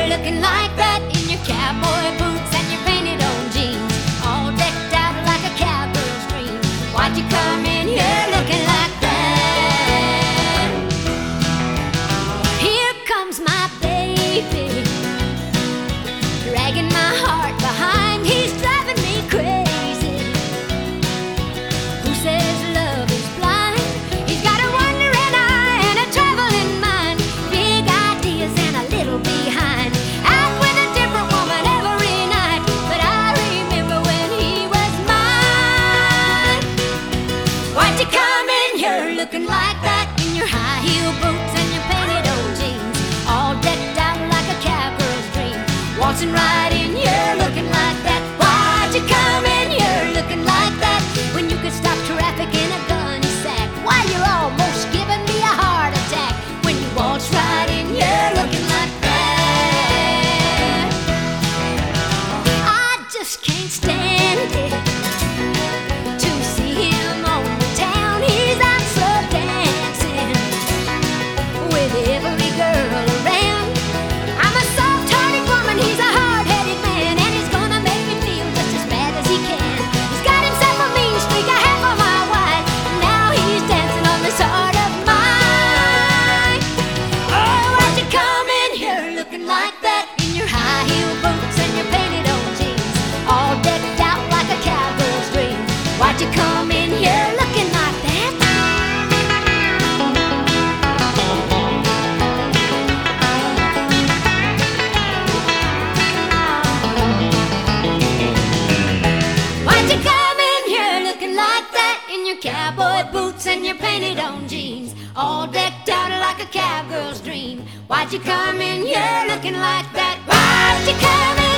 looking like that in your cowboy boots and your painted on jeans, all decked out like a cowgirl's dream? Why'd you come in here looking like that? Here comes my baby, dragging my heart behind. He's driving me crazy. Who says love is blind? He's got a wandering eye and a traveling mind, big ideas and a little behind. Out with a different woman every night, but I remember when he was mine. Why'd you come in here looking like that in your high heel boots and your painted old jeans, all decked out like a cowgirl's dream? Waltzing right in here looking like that. Why'd you come in here looking like that when you could stop traffic in a gunny sack? Why, you're almost giving me a heart attack when you waltz right in here looking like that. I just can't stand it to see him on the town. He's out slow dancing with every girl around. I'm a soft-hearted woman, he's a hard-headed man, and he's gonna make me feel just as bad as he can. He's got himself a mean streak, a half a mile wide, and now he's dancing on this heart of mine. Oh, why'd you come in here looking like that in your high heel boots and your painted old jeans, all decked out like a cowgirl's dream? Why'd you come in here looking like that? Why'd you come in here looking like that in your cowboy boots and your painted on jeans, all decked out like a cowgirl's dream? Why'd you come in here looking like that? Why'd you come in